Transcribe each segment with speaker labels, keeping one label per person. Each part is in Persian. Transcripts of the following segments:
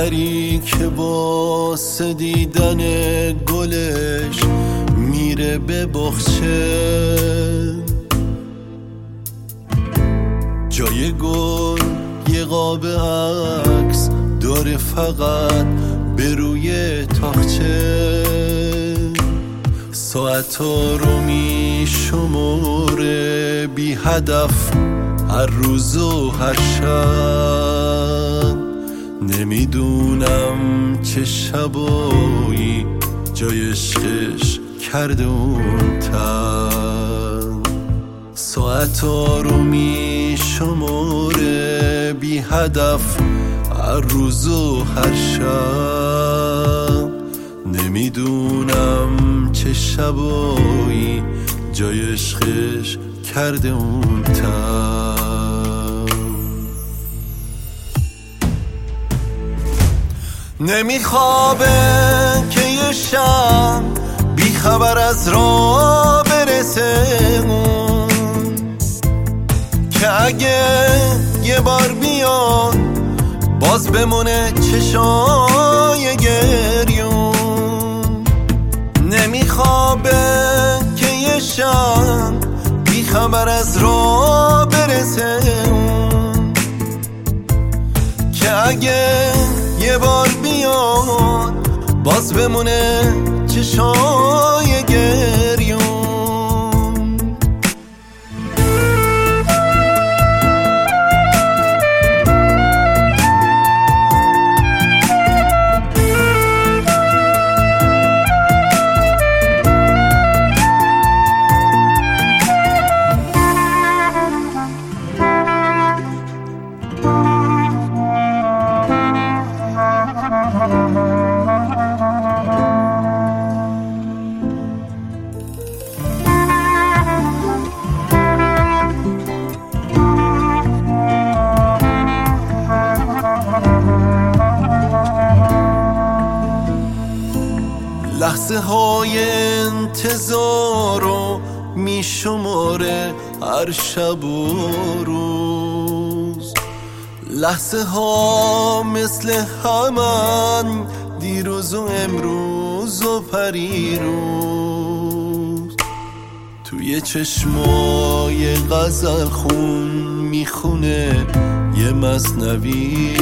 Speaker 1: دختری که واسه دیدن گلش میره به بخچه، جای گل یه قاب عکس داره فقط به روی تاقچه. ساعتا رو میشماره بی هدف هر روز و هر شب، نمیدونم چه شبایی جای عشقش کرده اون تن. ساعتا رو میشماره بی هدف هر روز و هر شب، نمیدونم چه شبایی جای عشقش کرده اون تن. نمیخوابه که یه شب بی خبر از راه برسه اون، که اگه یه بار بیاد باز بمونه چشای گریون. نمیخوابه که یه شب بی خبر از راه برسه اون، که اگه یه بار بیاد باز بمونه چشای گریون. لحظه های انتظارو میشماره هر شب و روز، لحظه ها مثل همن دیروز و امروز و پریروز. توی چشمای غزل خون میخونه یه مثنوی،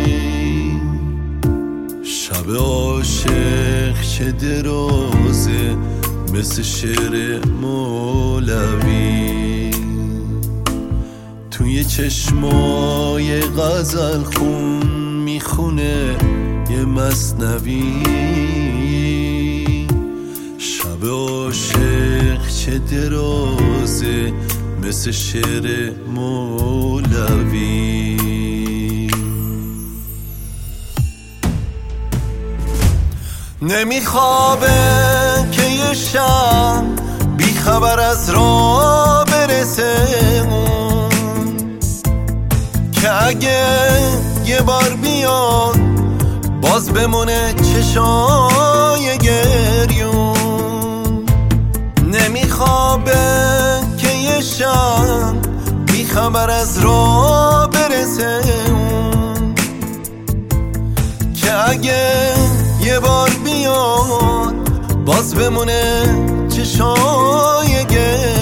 Speaker 1: شب عاشق چه درازه مثل شعر مولوی. توی چشمای غزل خون میخونه یه مثنوی، شب عاشق چه درازه مثل شعر مولوی. نمیخوابه که یه شب بی خبر از راه برسه اون، که اگه یه بار بیاد باز بمونه چشای گریون. نمیخوابه که یه شب بی خبر از راه برسه اون، که اگه یه بار بیاد باز بمونه چشای